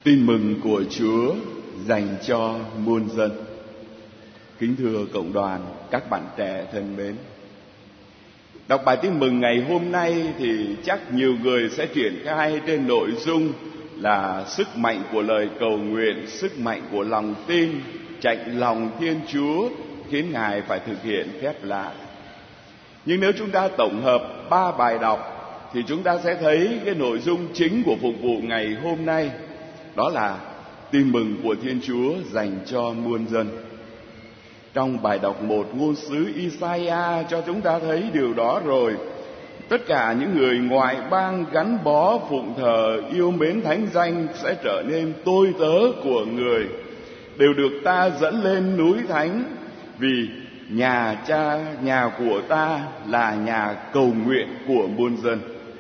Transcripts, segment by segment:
Tin mừng của Chúa dành cho muôn dân. Kính thưa cộng đoàn, các bạn trẻ thân mến, đọc bài tin mừng ngày hôm nay thì chắc nhiều người sẽ triển khai trên nội dung là sức mạnh của lời cầu nguyện, sức mạnh của lòng tin, chạnh lòng Thiên Chúa khiến Ngài phải thực hiện phép lạ. Nhưng nếu chúng ta tổng hợp 3 bài đọc thì chúng ta sẽ thấy cái nội dung chính của phục vụ ngày hôm nay, đó là tin mừng của Thiên Chúa dành cho muôn dân. Trong bài đọc 1, ngôn sứ Isaiah cho chúng ta thấy điều đó rồi. Tất cả những người ngoại bang gắn bó phụng thờ yêu mến thánh danh sẽ trở nên tôi tớ của người, đều được ta dẫn lên núi thánh, vì nhà cha, nhà của ta là nhà cầu nguyện của muôn dân.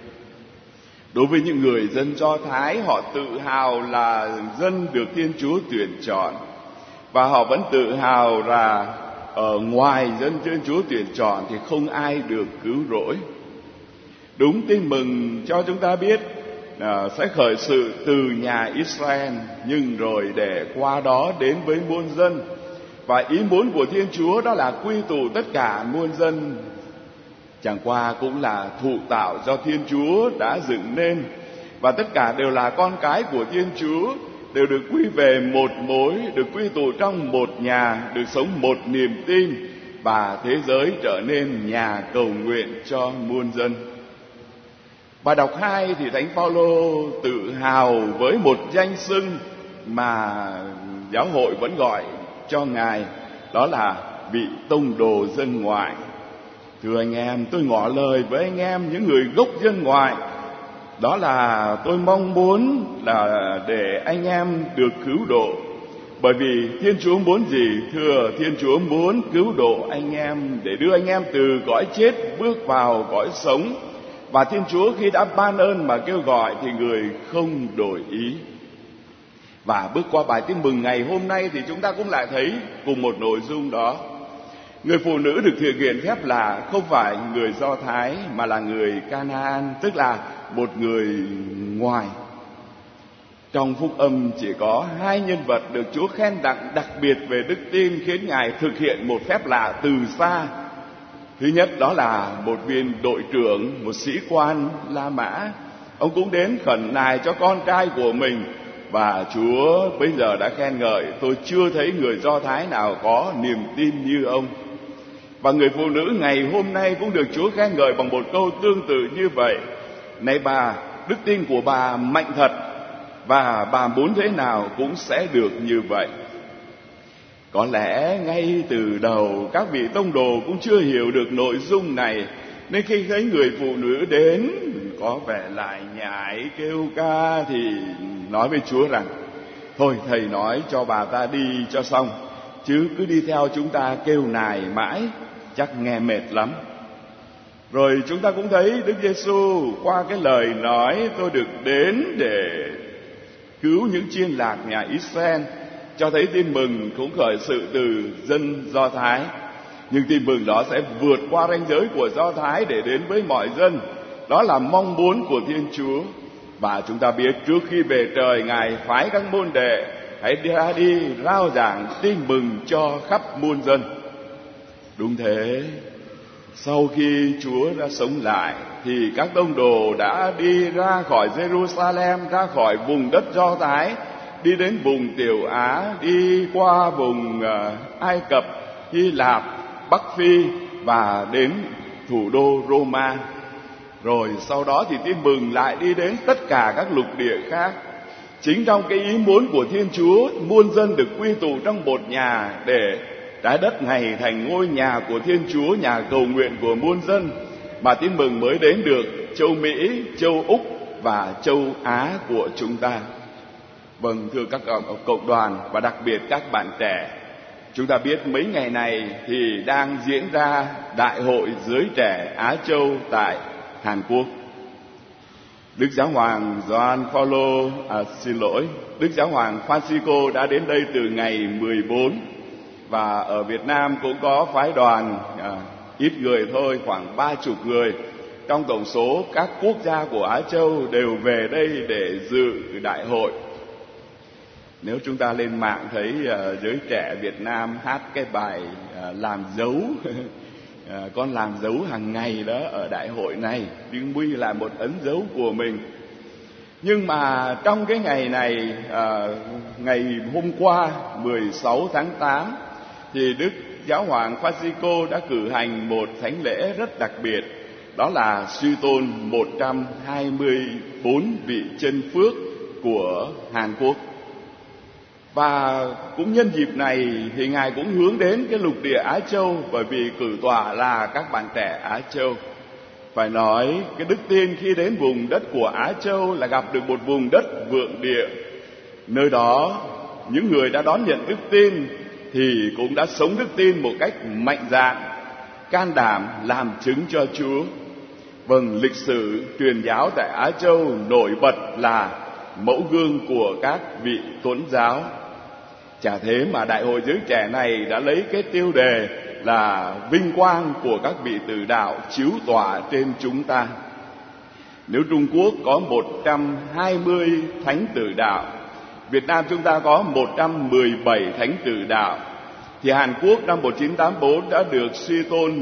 Đối với những người dân Do Thái, họ tự hào là dân được Thiên Chúa tuyển chọn, và họ vẫn tự hào là ở ngoài dân Thiên Chúa tuyển chọn thì không ai được cứu rỗi. Đúng, tin mừng cho chúng ta biết sẽ khởi sự từ nhà Israel, nhưng rồi để qua đó đến với muôn dân. Và ý muốn của Thiên Chúa đó là quy tụ tất cả muôn dân, chẳng qua cũng là thụ tạo do Thiên Chúa đã dựng nên, và tất cả đều là con cái của Thiên Chúa, đều được quy về một mối, được quy tụ trong một nhà, được sống một niềm tin, và thế giới trở nên nhà cầu nguyện cho muôn dân. Bài đọc 2 thì Thánh Phaolô tự hào với một danh xưng mà giáo hội vẫn gọi cho Ngài, đó là vị tông đồ dân ngoại. Thưa anh em, tôi ngỏ lời với anh em những người gốc dân ngoại, đó là tôi mong muốn là để anh em được cứu độ. Bởi vì Thiên Chúa muốn gì? Thưa, Thiên Chúa muốn cứu độ anh em, để đưa anh em từ cõi chết bước vào cõi sống. Và Thiên Chúa khi đã ban ơn mà kêu gọi thì người không đổi ý. Và bước qua bài tin mừng ngày hôm nay thì chúng ta cũng lại thấy cùng một nội dung đó. Người phụ nữ được thực hiện phép lạ không phải người Do Thái mà là người Canaan, tức là một người ngoài. Trong phúc âm chỉ có 2 nhân vật được Chúa khen tặng đặc biệt về đức tin khiến Ngài thực hiện một phép lạ từ xa. Thứ nhất đó là một viên đội trưởng, một sĩ quan La Mã. Ông cũng đến khẩn nài cho con trai của mình, và Chúa bây giờ đã khen ngợi: tôi chưa thấy người Do Thái nào có niềm tin như ông. Và người phụ nữ ngày hôm nay cũng được Chúa khen ngợi bằng một câu tương tự như vậy: này bà, đức tin của bà mạnh thật, và bà muốn thế nào cũng sẽ được như vậy. Có lẽ ngay từ đầu các vị tông đồ cũng chưa hiểu được nội dung này, nên khi thấy người phụ nữ đến có vẻ lại nhảy kêu ca thì nói với Chúa rằng: thôi thầy nói cho bà ta đi cho xong, chứ cứ đi theo chúng ta kêu nài mãi chắc nghe mệt lắm. Rồi chúng ta cũng thấy Đức Giêsu qua cái lời nói tôi được đến để cứu những chiên lạc nhà Israel, cho thấy tin mừng cũng khởi sự từ dân Do Thái. Nhưng tin mừng đó sẽ vượt qua ranh giới của Do Thái để đến với mọi dân. Đó là mong muốn của Thiên Chúa. Và chúng ta biết trước khi về trời, Ngài phái các môn đệ hãy ra đi rao giảng tin mừng cho khắp muôn dân. Đúng thế, sau khi Chúa đã sống lại thì các tông đồ đã đi ra khỏi Jerusalem, ra khỏi vùng đất Do Thái, đi đến vùng Tiểu Á, đi qua vùng Ai Cập, Hy Lạp, Bắc Phi và đến thủ đô Roma. Rồi sau đó thì tin mừng lại đi đến tất cả các lục địa khác. Chính trong cái ý muốn của Thiên Chúa, muôn dân được quy tụ trong một nhà, để trái đất này thành ngôi nhà của Thiên Chúa, nhà cầu nguyện của muôn dân, mà tin mừng mới đến được châu Mỹ, châu Úc và châu Á của chúng ta. Vâng, thưa các cộng đoàn và đặc biệt các bạn trẻ, chúng ta biết mấy ngày này thì đang diễn ra Đại hội Giới Trẻ Á Châu tại Hàn Quốc. Đức Giáo hoàng Đức Giáo hoàng Francisco đã đến đây từ ngày 14, và ở Việt Nam cũng có phái đoàn ít người thôi, khoảng 30 người trong tổng số các quốc gia của Á Châu đều về đây để dự đại hội. Nếu chúng ta lên mạng thấy giới trẻ Việt Nam hát cái bài làm dấu con làm dấu hàng ngày đó ở đại hội này, Riêng Huy là một ấn dấu của mình. Nhưng mà trong cái ngày này, ngày hôm qua 16 tháng 8 thì Đức Giáo hoàng Francisco đã cử hành một thánh lễ rất đặc biệt, đó là suy tôn 124 vị chân phước của Hàn Quốc. Và cũng nhân dịp này thì Ngài cũng hướng đến cái lục địa Á Châu, bởi vì cử tọa là các bạn trẻ Á Châu. Phải nói cái đức tin khi đến vùng đất của Á Châu là gặp được một vùng đất vượng địa. Nơi đó những người đã đón nhận đức tin thì cũng đã sống đức tin một cách mạnh dạn, can đảm làm chứng cho Chúa. Vâng, lịch sử truyền giáo tại Á Châu nổi bật là mẫu gương của các vị tôn giáo. Chả thế mà đại hội giới trẻ này đã lấy cái tiêu đề là vinh quang của các vị tử đạo chiếu tỏa trên chúng ta. Nếu Trung Quốc có 120 thánh tử đạo, Việt Nam chúng ta có 117 thánh tử đạo, thì Hàn Quốc năm 1984 đã được suy tôn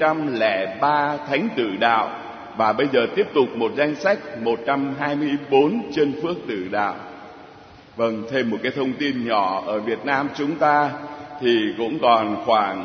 103 thánh tử đạo, và bây giờ tiếp tục một danh sách 124 chân phước tử đạo. Vâng, thêm một cái thông tin nhỏ, ở Việt Nam chúng ta thì cũng còn khoảng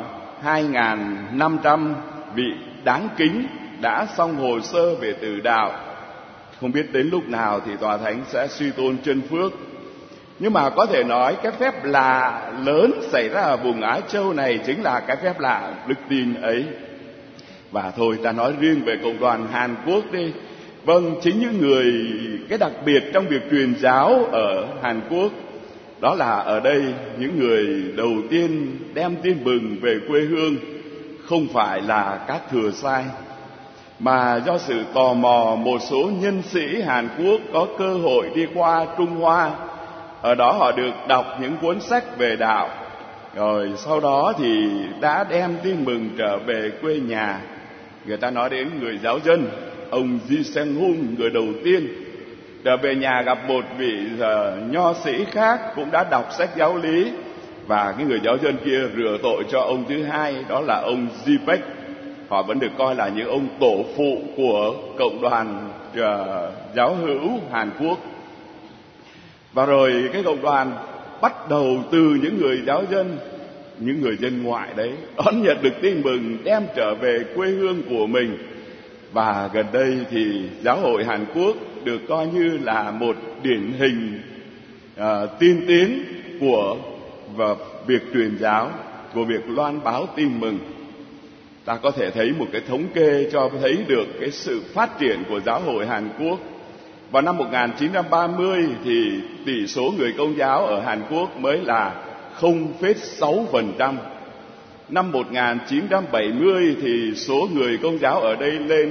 2.500 vị đáng kính đã xong hồ sơ về tử đạo. Không biết đến lúc nào thì Tòa Thánh sẽ suy tôn chân phước. Nhưng mà có thể nói cái phép lạ lớn xảy ra ở vùng Á Châu này chính là cái phép lạ đức tin ấy. Và thôi ta nói riêng về cộng đoàn Hàn Quốc đi. Vâng, chính những người, cái đặc biệt trong việc truyền giáo ở Hàn Quốc, đó là ở đây những người đầu tiên đem tin mừng về quê hương không phải là các thừa sai, mà do sự tò mò một số nhân sĩ Hàn Quốc có cơ hội đi qua Trung Hoa. Ở đó họ được đọc những cuốn sách về đạo, rồi sau đó thì đã đem tin mừng trở về quê nhà. Người ta nói đến người giáo dân, ông Ji Seng Hun, người đầu tiên trở về nhà gặp một vị nho sĩ khác cũng đã đọc sách giáo lý, và cái người giáo dân kia rửa tội cho ông thứ hai, đó là ông Ji-pek. Họ vẫn được coi là những ông tổ phụ của cộng đoàn giáo hữu Hàn Quốc. Và rồi cái cộng đoàn bắt đầu từ những người giáo dân, những người dân ngoại đấy, đón nhận được tin mừng đem trở về quê hương của mình. Và gần đây thì giáo hội Hàn Quốc được coi như là một điển hình tiên tiến của việc truyền giáo, của việc loan báo tin mừng. Ta có thể thấy một cái thống kê cho thấy được cái sự phát triển của giáo hội Hàn Quốc. Vào năm 1930 thì tỷ số người Công giáo ở Hàn Quốc mới là 0,6%. Năm 1970 thì số người Công giáo ở đây lên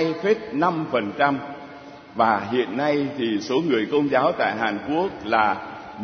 2,5%. Và hiện nay thì số người Công giáo tại Hàn Quốc là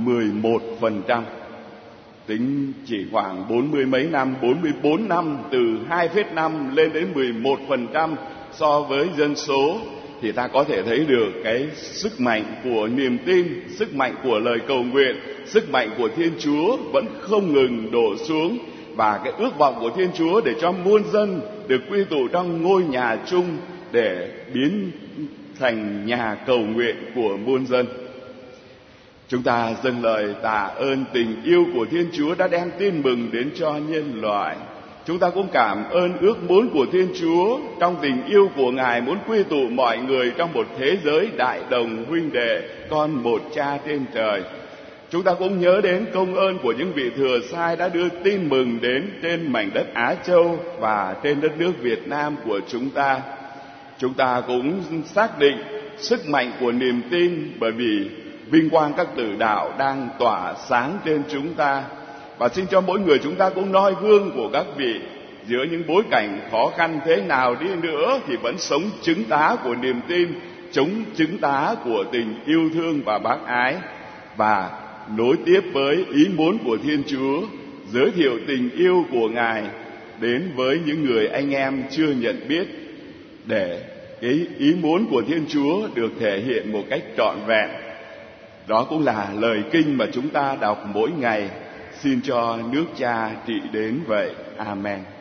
11%. Tính chỉ khoảng 40 mấy năm, 44 năm, từ 2,5 lên đến 11% so với dân số, thì ta có thể thấy được cái sức mạnh của niềm tin, sức mạnh của lời cầu nguyện, sức mạnh của Thiên Chúa vẫn không ngừng đổ xuống. Và cái ước vọng của Thiên Chúa để cho muôn dân được quy tụ trong ngôi nhà chung để biến thành nhà cầu nguyện của muôn dân. Chúng ta dâng lời tạ ơn tình yêu của Thiên Chúa đã đem tin mừng đến cho nhân loại. Chúng ta cũng cảm ơn ước muốn của Thiên Chúa trong tình yêu của Ngài muốn quy tụ mọi người trong một thế giới đại đồng huynh đệ, con một Cha trên trời. Chúng ta cũng nhớ đến công ơn của những vị thừa sai đã đưa tin mừng đến trên mảnh đất Á Châu và trên đất nước Việt Nam của chúng ta. Chúng ta cũng xác định sức mạnh của niềm tin, bởi vì vinh quang các tử đạo đang tỏa sáng trên chúng ta. Và xin cho mỗi người chúng ta cũng noi gương của các vị, giữa những bối cảnh khó khăn thế nào đi nữa thì vẫn sống chứng tá của niềm tin, chống chứng tá của tình yêu thương và bác ái, và nối tiếp với ý muốn của Thiên Chúa, giới thiệu tình yêu của Ngài đến với những người anh em chưa nhận biết, để cái ý muốn của Thiên Chúa được thể hiện một cách trọn vẹn. Đó cũng là lời kinh mà chúng ta đọc mỗi ngày. Xin cho nước Cha trị đến vậy. Amen.